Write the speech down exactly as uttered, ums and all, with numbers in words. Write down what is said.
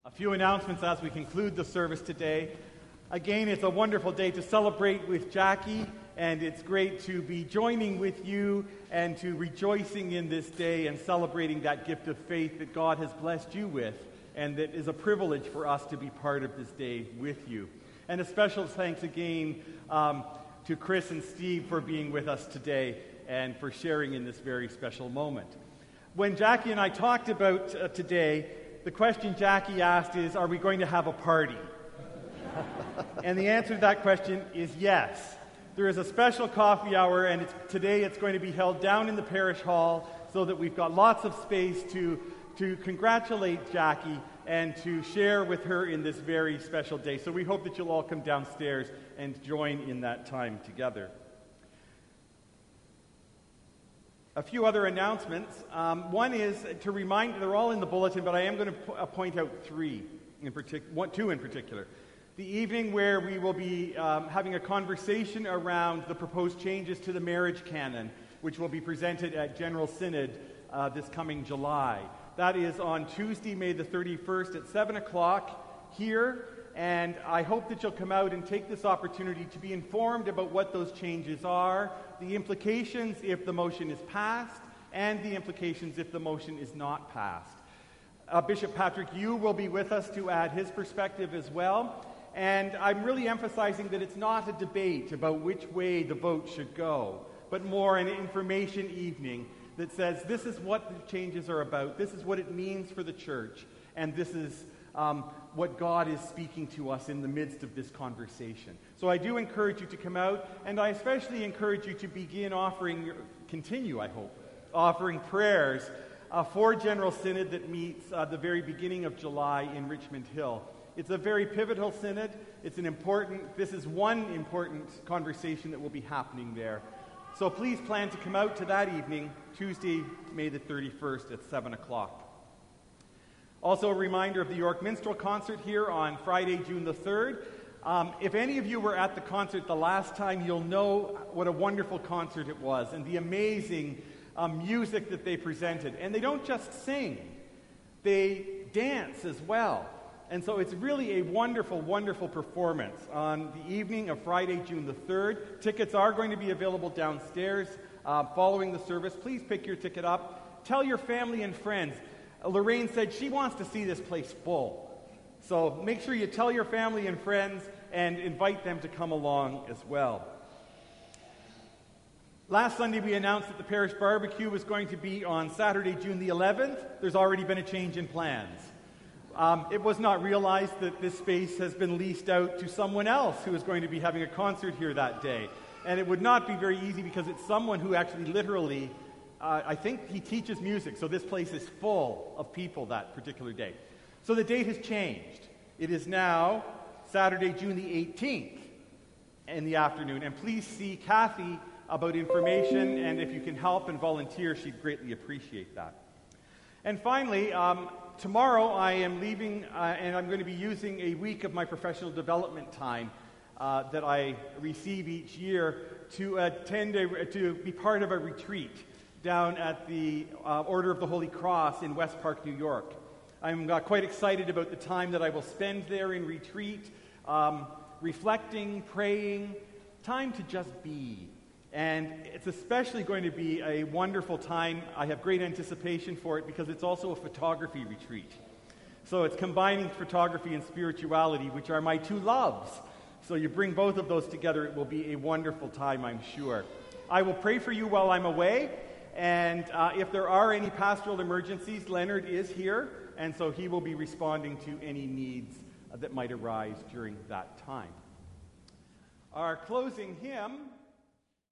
A few announcements as we conclude the service today. Again, it's a wonderful day to celebrate with Jackie, and it's great to be joining with you and to rejoicing in this day and celebrating that gift of faith that God has blessed you with, and that is a privilege for us to be part of this day with you. And a special thanks again um, to Chris and Steve for being with us today and for sharing in this very special moment. When Jackie and I talked about uh, today, the question Jackie asked is, are we going to have a party? And the answer to that question is yes. There is a special coffee hour, and it's, today it's going to be held down in the parish hall so that we've got lots of space to, to congratulate Jackie and to share with her in this very special day. So we hope that you'll all come downstairs and join in that time together. A few other announcements. Um, one is to remind, they're all in the bulletin, but I am going to po- uh, point out three, in partic- one, two in particular. The evening where we will be um, having a conversation around the proposed changes to the marriage canon, which will be presented at General Synod uh, this coming July. That is on Tuesday, May the thirty-first at seven o'clock here, and I hope that you'll come out and take this opportunity to be informed about what those changes are, the implications if the motion is passed, and the implications if the motion is not passed. Uh, Bishop Patrick Yu will be with us to add his perspective as well, and I'm really emphasizing that it's not a debate about which way the vote should go, but more an information evening that says this is what the changes are about, this is what it means for the church, and this is um, what God is speaking to us in the midst of this conversation. So I do encourage you to come out, and I especially encourage you to begin offering, continue, I hope, offering prayers uh, for General Synod that meets uh, the very beginning of July in Richmond Hill. It's a very pivotal synod. It's an important, this is one important conversation that will be happening there. So please plan to come out to that evening, Tuesday, May the thirty-first at seven o'clock. Also a reminder of the York Minstrel concert here on Friday, June the third. Um, if any of you were at the concert the last time, you'll know what a wonderful concert it was and the amazing um, music that they presented. And they don't just sing, they dance as well. And so it's really a wonderful, wonderful performance on the evening of Friday, June the third. Tickets are going to be available downstairs uh, following the service. Please pick your ticket up. Tell your family and friends. Uh, Lorraine said she wants to see this place full. So make sure you tell your family and friends and invite them to come along as well. Last Sunday we announced that the parish barbecue was going to be on Saturday, June the eleventh. There's already been a change in plans. Um, it was not realized that this space has been leased out to someone else who is going to be having a concert here that day. And it would not be very easy because it's someone who actually literally, uh, I think he teaches music, so this place is full of people that particular day. So the date has changed. It is now Saturday, June the eighteenth in the afternoon. And please see Kathy about information, and if you can help and volunteer, she'd greatly appreciate that. And finally, um, tomorrow I am leaving uh, and I'm going to be using a week of my professional development time uh, that I receive each year to attend, a, to be part of a retreat down at the uh, Order of the Holy Cross in West Park, New York. I'm uh, quite excited about the time that I will spend there in retreat, um, reflecting, praying, time to just be. And it's especially going to be a wonderful time. I have great anticipation for it because it's also a photography retreat. So it's combining photography and spirituality, which are my two loves. So you bring both of those together, it will be a wonderful time, I'm sure. I will pray for you while I'm away. And uh, if there are any pastoral emergencies, Leonard is here. And so he will be responding to any needs uh, that might arise during that time. Our closing hymn